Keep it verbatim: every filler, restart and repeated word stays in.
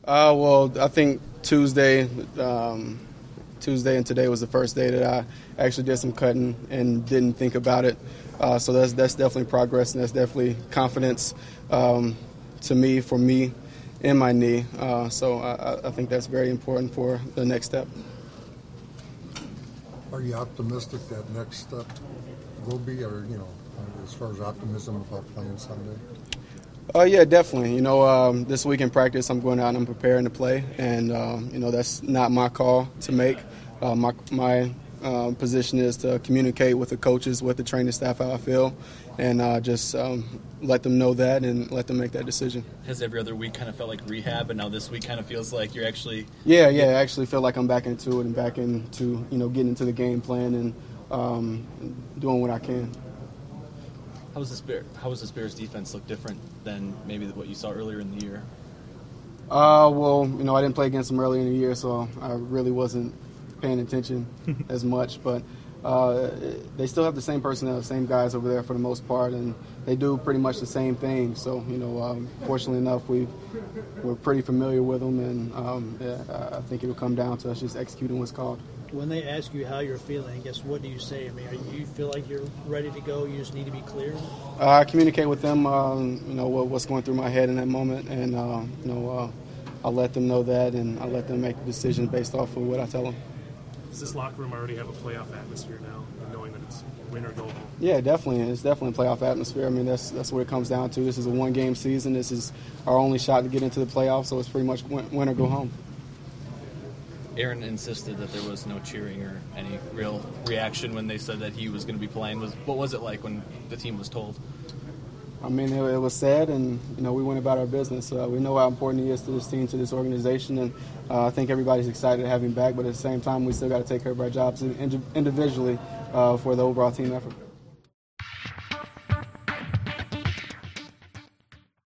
Uh, well, I think Tuesday, um, Tuesday and today was the first day that I actually did some cutting and didn't think about it. Uh, so that's that's definitely progress, and that's definitely confidence um, to me, for me, in my knee. Uh, so I, I think that's very important for the next step. Are you optimistic that next step will be, or you know, as far as optimism about playing Sunday? Uh, yeah, definitely. You know, um, this week in practice, I'm going out and I'm preparing to play, and um, you know that's not my call to make. Uh, my my uh, position is to communicate with the coaches, with the training staff, how I feel, and uh, just um, let them know that and let them make that decision. Has every other week kind of felt like rehab, and now this week kind of feels like you're actually? Yeah, yeah. I actually feel like I'm back into it and back into you know getting into the game plan and um, doing what I can. How was this Bear, How was this Bears defense look different than maybe what you saw earlier in the year? Uh, well, you know, I didn't play against them early in the year, so I really wasn't paying attention as much. But uh, they still have the same personnel, the same guys over there for the most part, and they do pretty much the same thing. So, you know, um, fortunately enough, we we're pretty familiar with them, and um, yeah, I think it'll come down to us just executing what's called. When they ask you how you're feeling, I guess, what do you say? I mean, are you feel like you're ready to go? You just need to be clear? Uh, I communicate with them, um, you know, what, what's going through my head in that moment, and, uh, you know, uh, I'll let them know that, and I'll let them make the decision based off of what I tell them. Does this locker room already have a playoff atmosphere now, knowing that it's win or go home? Yeah, definitely. It's definitely a playoff atmosphere. I mean, that's that's what it comes down to. This is a one-game season. This is our only shot to get into the playoffs, so it's pretty much win, win or go home. Aaron insisted that there was no cheering or any real reaction when they said that he was going to be playing. Was what was it like when the team was told? I mean, it, it was sad, and you know, we went about our business. Uh, we know how important he is to this team, to this organization, and uh, I think everybody's excited to have him back. But at the same time, we still got to take care of our jobs individually uh, for the overall team effort.